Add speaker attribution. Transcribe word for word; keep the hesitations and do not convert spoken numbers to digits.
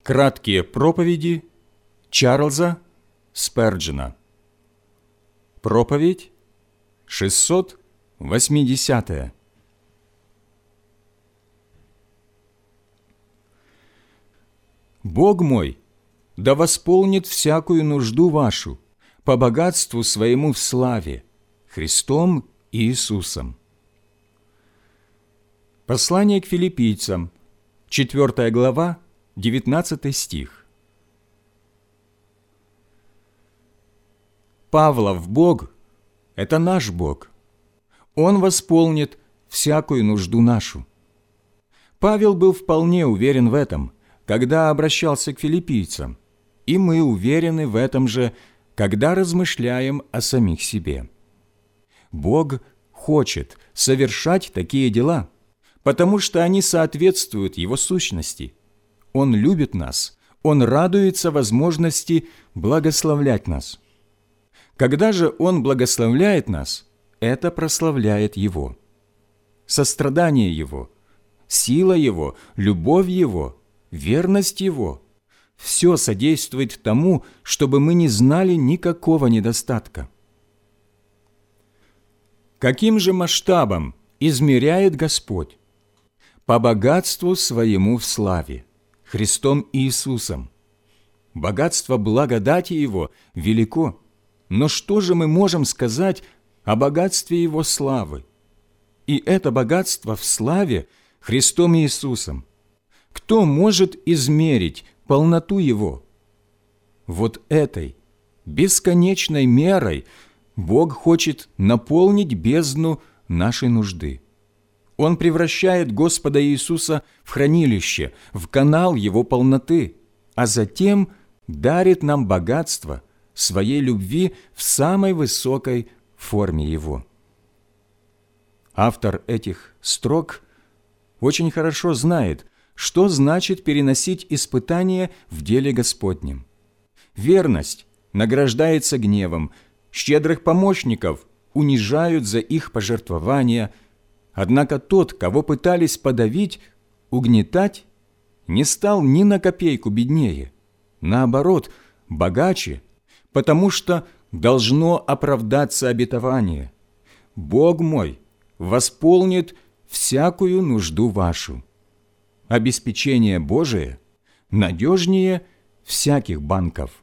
Speaker 1: Краткие проповеди Чарльза Сперджена. Проповедь шестьсот восьмидесятая. Бог мой да восполнит всякую нужду вашу по богатству своему в славе Христом Иисусом. Послание к филиппийцам, четвёртая глава, девятнадцатый стих. Павлов Бог – это наш Бог. Он восполнит всякую нужду нашу. Павел был вполне уверен в этом, когда обращался к филиппийцам, и мы уверены в этом же, когда размышляем о самих себе. Бог хочет совершать такие дела, потому что они соответствуют Его сущности. Он любит нас, Он радуется возможности благословлять нас. Когда же Он благословляет нас, это прославляет Его. Сострадание Его, сила Его, любовь Его, верность Его – все содействует тому, чтобы мы не знали никакого недостатка. Каким же масштабом измеряет Господь? По богатству Своему в славе, Христом Иисусом. Богатство благодати Его велико, но что же мы можем сказать о богатстве Его славы? И это богатство в славе Христом Иисусом. Кто может измерить полноту Его? Вот этой бесконечной мерой Бог хочет наполнить бездну нашей нужды. Он превращает Господа Иисуса в хранилище, в канал Его полноты, а затем дарит нам богатство Своей любви в самой высокой форме Его. Автор этих строк очень хорошо знает, что значит переносить испытания в деле Господнем. Верность награждается гневом, щедрых помощников унижают за их пожертвования, однако тот, кого пытались подавить, угнетать, не стал ни на копейку беднее, наоборот, богаче, потому что должно оправдаться обетование. Бог мой восполнит всякую нужду вашу. Обеспечение Божие надежнее всяких банков.